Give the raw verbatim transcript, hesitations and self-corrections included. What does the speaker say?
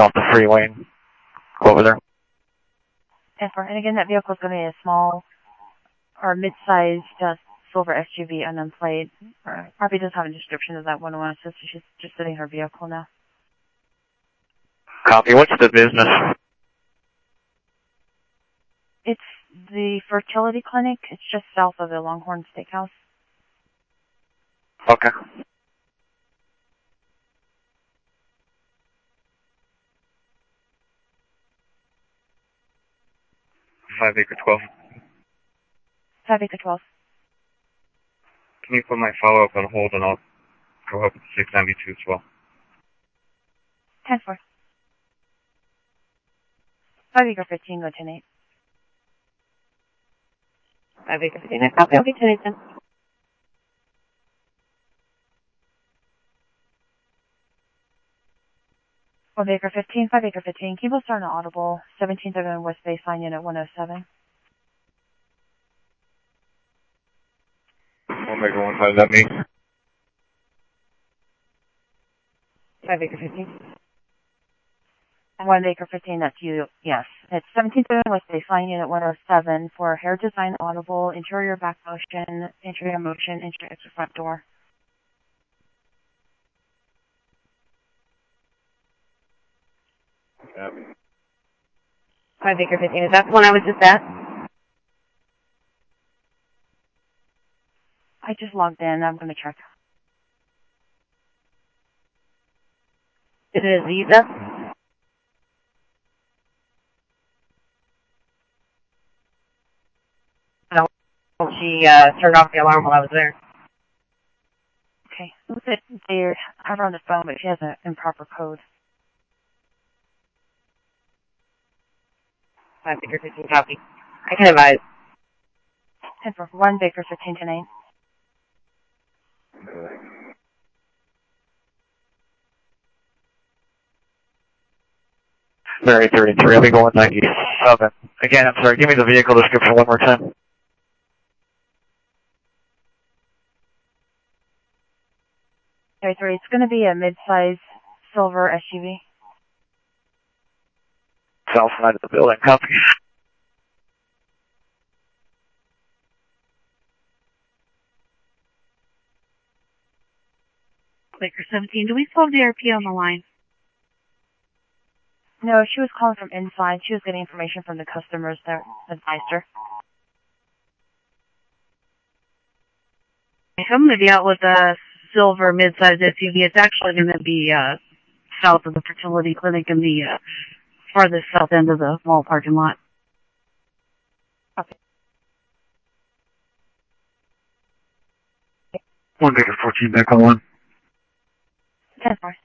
off the freeway and go over there. ten four. And again, that vehicle is going to be a small or mid-sized uh, silver S U V unknown plate. Or probably doesn't have a description of that one oh one. So she's just sitting in her vehicle now. Copy. What's the business? It's the fertility clinic. It's just south of the Longhorn Steakhouse. Okay. Five acre twelve. Five acre twelve. Can you put my follow up on hold and I'll go up to six ninety two as well. Ten four. Five acre fifteen. Go ten eight. Five acre fifteen. Copy. Okay, ten eight then. Five acre fifteen. Five acre fifteen. Keyboard starting audible. Seventeenth Avenue West Baseline Unit one oh seven. Omega one five. Is that me? Five acre fifteen. One acre fifteen. That's you. Yes. It's seventeenth Avenue West Baseline Unit one oh seven for hair design audible, interior back motion, interior motion, interior exit front door. Um, Five acre fifteen. Is that the one I was just at? I just logged in. I'm going to check. Is it Aziza? No. She uh, turned off the alarm while I was there. Okay. Looks like they have her on the phone, but she has an improper code. Five acre fifteen. Copy. I can advise. ten for one Baker fifteen to nine. Mary thirty-three. I'll be going ninety-seven. Again, I'm sorry. Give me the vehicle description one more time. thirty-three. It's going to be a mid-size silver S U V. South side of the building. Copy. Baker seventeen. Do we still have the R P on the line? No, she was calling from inside. She was getting information from the customers that advised her. I'm going to be out with a silver mid-sized S U V. It's actually going to be uh, south of the fertility clinic in the uh, farthest south end of the mall parking lot. Okay. One Baker fourteen back on one. ten four.